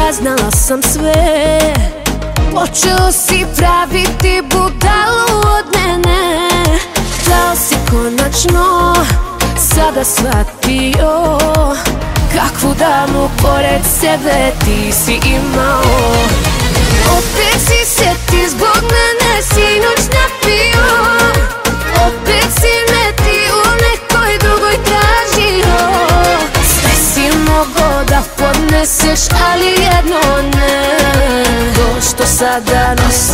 saznala sam sve. Počeo si praviti budalu od mene. Da li si konačno sada shvatio kakvu damu pored sebe ti si imao? Opet si se ti zbog mene sinoć napio. Opet si me ti u nekoj drugoj tražio. Sve si mogo da podneseš, ali jedno ne, to što sada nosim.